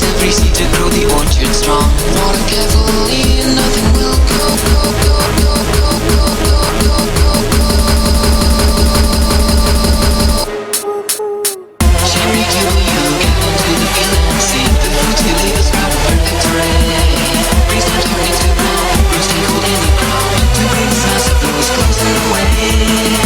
every seed to grow the orchard strong. Water carefully and nothing will go, go, go, go, go, go, go, go, go, go. Cherry kiwi, you get into the field and see the fruits you leave us proud of perfect array. Breeze not hurry to blow, roasting cold in the ground. The green mass of those closing away.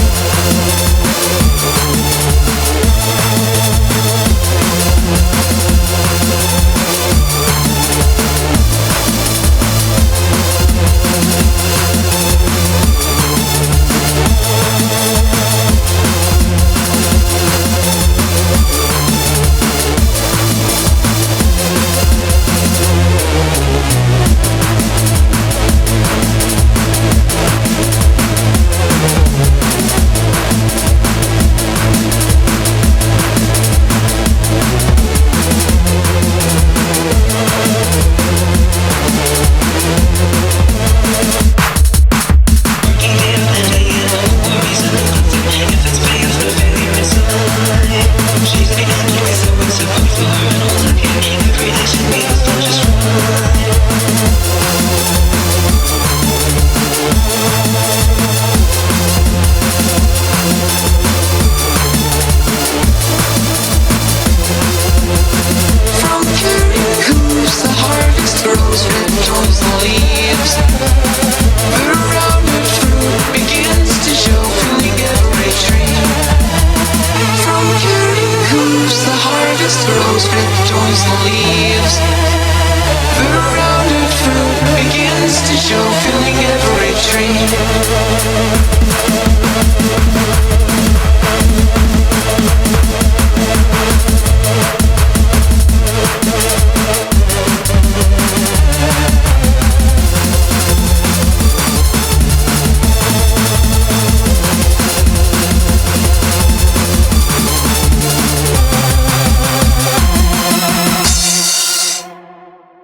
Show, filling every tree.